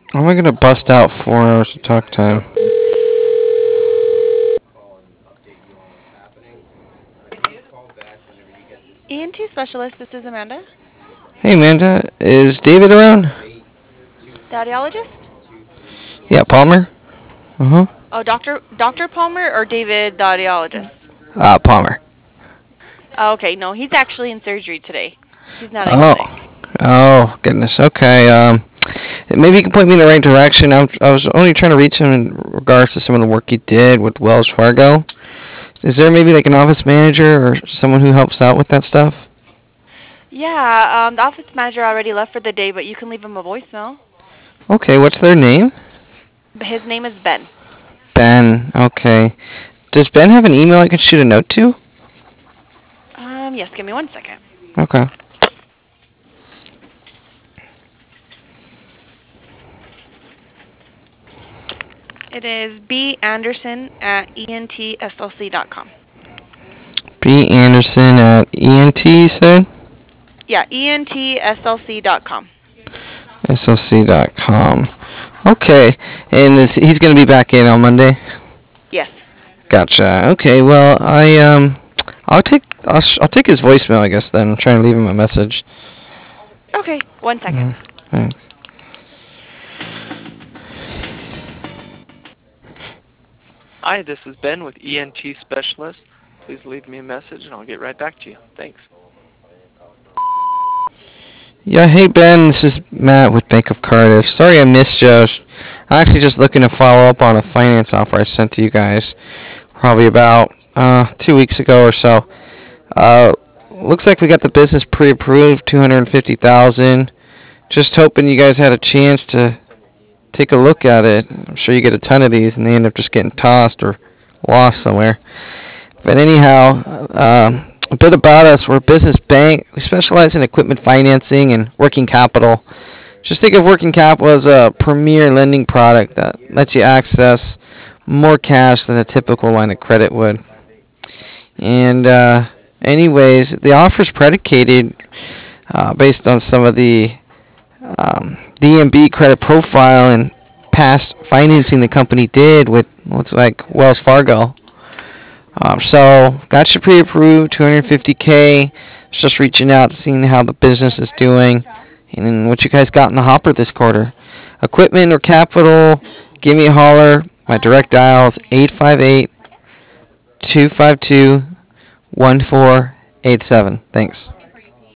How am I gonna bust out 4 hours of talk time? ENT specialist, this is Amanda. Hey Amanda, is David around? The audiologist? Yeah, Palmer. Uh huh. Oh, Dr. Palmer or David the audiologist? Palmer. Oh, okay, no, he's actually in surgery today. He's not in Oh. clinic. Oh goodness. Okay. Maybe you can point me in the right direction. I was only trying to reach him in regards to some of the work he did with Wells Fargo. Is there maybe like an office manager or someone who helps out with that stuff? Yeah, the office manager already left for the day, but you can leave him a voicemail. Okay. What's their name? His name is Ben. Ben. Okay. Does Ben have an email I could shoot a note to? Yes, give me 1 second. Okay. It is banderson at entslc.com. B Anderson at ENT. You said. Yeah, entslc.com. SLC.com. Okay. And he's gonna be back in on Monday. Yes. Gotcha. Okay. Well, I'll take his voicemail. I guess then. Try and leave him a message. Okay, 1 second. Thanks. Hi, this is Ben with ENT Specialist. Please leave me a message and I'll get right back to you. Thanks. Yeah. Hey Ben, this is Matt with Bank of Cardiff. Sorry I missed you. I'm actually just looking to follow up on a finance offer I sent to you guys probably about 2 weeks ago or so. Uh, Looks like we got the business pre-approved, 250,000. Just hoping you guys had a chance to take a look at it. I'm sure you get a ton of these, and they end up just getting tossed or lost somewhere. But anyhow, a bit about us. We're a business bank. We specialize in equipment financing and working capital. Just think of working capital as a premier lending product that lets you access more cash than a typical line of credit would. And anyways, the offer is predicated based on some of the EMB credit profile and past financing the company did with looks like Wells Fargo. So got you pre-approved, 250K. Just reaching out, seeing how the business is doing, and what you guys got in the hopper this quarter. Equipment or capital, give me a holler. My direct dial is 858 252 1487. Thanks.